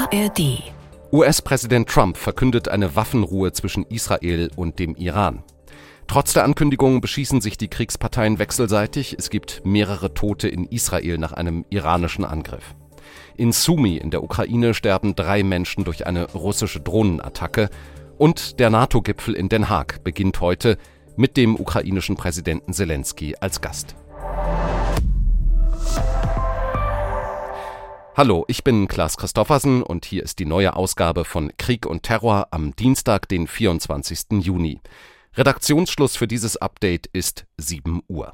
ARD. US-Präsident Trump verkündet eine Waffenruhe zwischen Israel und dem Iran. Trotz der Ankündigung beschießen sich die Kriegsparteien wechselseitig. Es gibt mehrere Tote in Israel nach einem iranischen Angriff. In Sumy in der Ukraine sterben 3 Menschen durch eine russische Drohnenattacke. Und der NATO-Gipfel in Den Haag beginnt heute mit dem ukrainischen Präsidenten Selenskyj als Gast. Hallo, ich bin Klaas Christoffersen und hier ist die neue Ausgabe von Krieg und Terror am Dienstag, den 24. Juni. Redaktionsschluss für dieses Update ist 7 Uhr.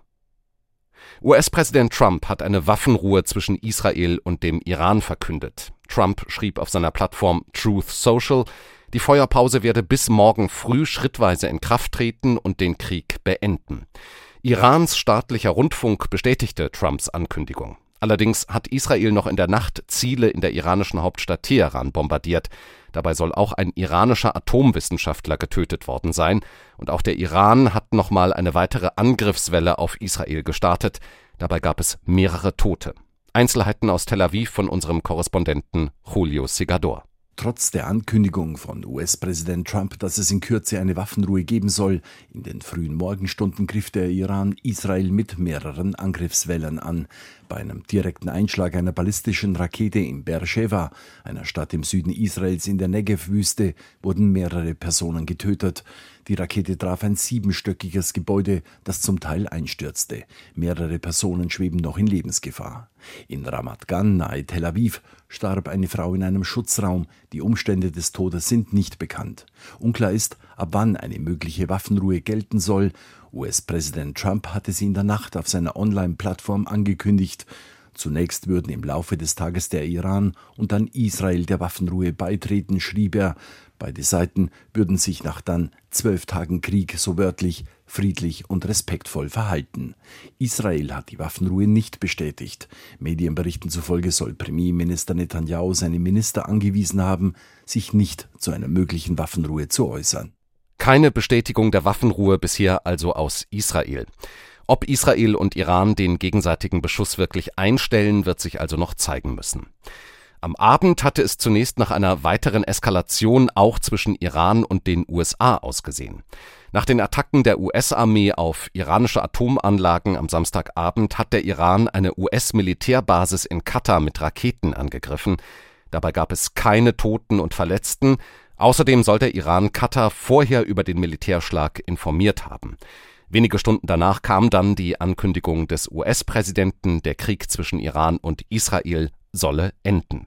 US-Präsident Trump hat eine Waffenruhe zwischen Israel und dem Iran verkündet. Trump schrieb auf seiner Plattform Truth Social, die Feuerpause werde bis morgen früh schrittweise in Kraft treten und den Krieg beenden. Irans staatlicher Rundfunk bestätigte Trumps Ankündigung. Allerdings hat Israel noch in der Nacht Ziele in der iranischen Hauptstadt Teheran bombardiert. Dabei soll auch ein iranischer Atomwissenschaftler getötet worden sein. Und auch der Iran hat nochmal eine weitere Angriffswelle auf Israel gestartet. Dabei gab es mehrere Tote. Einzelheiten aus Tel Aviv von unserem Korrespondenten Julio Segador. Trotz der Ankündigung von US-Präsident Trump, dass es in Kürze eine Waffenruhe geben soll, in den frühen Morgenstunden griff der Iran Israel mit mehreren Angriffswellen an. Bei einem direkten Einschlag einer ballistischen Rakete in Beersheva, einer Stadt im Süden Israels in der Negev-Wüste, wurden mehrere Personen getötet. Die Rakete traf ein 7-stöckiges Gebäude, das zum Teil einstürzte. Mehrere Personen schweben noch in Lebensgefahr. In Ramat Gan, nahe Tel Aviv, starb eine Frau in einem Schutzraum. Die Umstände des Todes sind nicht bekannt. Unklar ist, ab wann eine mögliche Waffenruhe gelten soll. US-Präsident Trump hatte sie in der Nacht auf seiner Online-Plattform angekündigt. Zunächst würden im Laufe des Tages der Iran und dann Israel der Waffenruhe beitreten, schrieb er. Beide Seiten würden sich nach dann 12 Tagen Krieg, so wörtlich, friedlich und respektvoll verhalten. Israel hat die Waffenruhe nicht bestätigt. Medienberichten zufolge soll Premierminister Netanyahu seine Minister angewiesen haben, sich nicht zu einer möglichen Waffenruhe zu äußern. Keine Bestätigung der Waffenruhe bisher also aus Israel. Ob Israel und Iran den gegenseitigen Beschuss wirklich einstellen, wird sich also noch zeigen müssen. Am Abend hatte es zunächst nach einer weiteren Eskalation auch zwischen Iran und den USA ausgesehen. Nach den Attacken der US-Armee auf iranische Atomanlagen am Samstagabend hat der Iran eine US-Militärbasis in Katar mit Raketen angegriffen. Dabei gab es keine Toten und Verletzten. Außerdem soll der Iran Katar vorher über den Militärschlag informiert haben. Wenige Stunden danach kam dann die Ankündigung des US-Präsidenten, der Krieg zwischen Iran und Israel solle enden.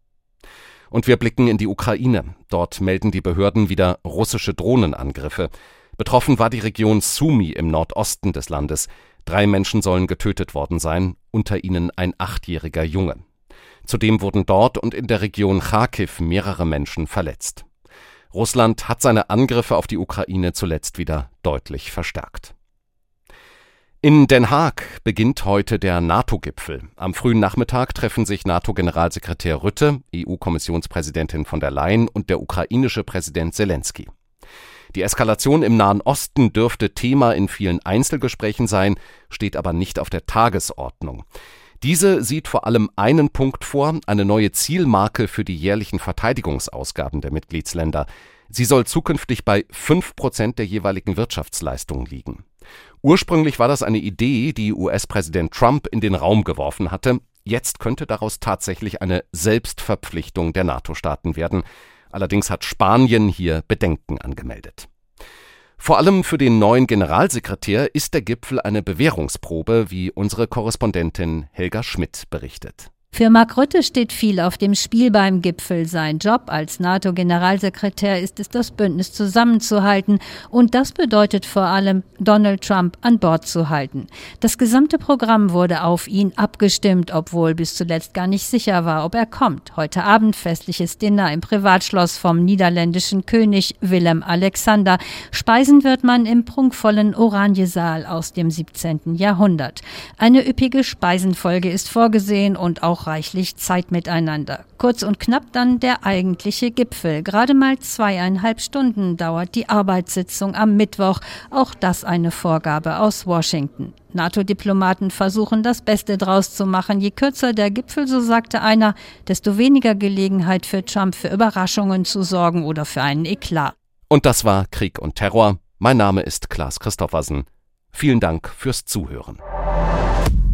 Und wir blicken in die Ukraine. Dort melden die Behörden wieder russische Drohnenangriffe. Betroffen war die Region Sumy im Nordosten des Landes. 3 Menschen sollen getötet worden sein, unter ihnen ein 8-jähriger Junge. Zudem wurden dort und in der Region Charkiw mehrere Menschen verletzt. Russland hat seine Angriffe auf die Ukraine zuletzt wieder deutlich verstärkt. In Den Haag beginnt heute der NATO-Gipfel. Am frühen Nachmittag treffen sich NATO-Generalsekretär Rutte, EU-Kommissionspräsidentin von der Leyen und der ukrainische Präsident Selenskyj. Die Eskalation im Nahen Osten dürfte Thema in vielen Einzelgesprächen sein, steht aber nicht auf der Tagesordnung. Diese sieht vor allem einen Punkt vor, eine neue Zielmarke für die jährlichen Verteidigungsausgaben der Mitgliedsländer. Sie soll zukünftig bei 5% der jeweiligen Wirtschaftsleistung liegen. Ursprünglich war das eine Idee, die US-Präsident Trump in den Raum geworfen hatte. Jetzt könnte daraus tatsächlich eine Selbstverpflichtung der NATO-Staaten werden. Allerdings hat Spanien hier Bedenken angemeldet. Vor allem für den neuen Generalsekretär ist der Gipfel eine Bewährungsprobe, wie unsere Korrespondentin Helga Schmidt berichtet. Für Mark Rutte steht viel auf dem Spiel beim Gipfel. Sein Job als NATO-Generalsekretär ist es, das Bündnis zusammenzuhalten. Und das bedeutet vor allem, Donald Trump an Bord zu halten. Das gesamte Programm wurde auf ihn abgestimmt, obwohl bis zuletzt gar nicht sicher war, ob er kommt. Heute Abend festliches Dinner im Privatschloss vom niederländischen König Willem-Alexander. Speisen wird man im prunkvollen Oranjesaal aus dem 17. Jahrhundert. Eine üppige Speisenfolge ist vorgesehen und auch auch reichlich Zeit miteinander. Kurz und knapp dann der eigentliche Gipfel. Gerade mal 2,5 Stunden dauert die Arbeitssitzung am Mittwoch. Auch das eine Vorgabe aus Washington. NATO-Diplomaten versuchen, das Beste draus zu machen. Je kürzer der Gipfel, so sagte einer, desto weniger Gelegenheit für Trump, für Überraschungen zu sorgen oder für einen Eklat. Und das war Krieg und Terror. Mein Name ist Klaas Christoffersen. Vielen Dank fürs Zuhören.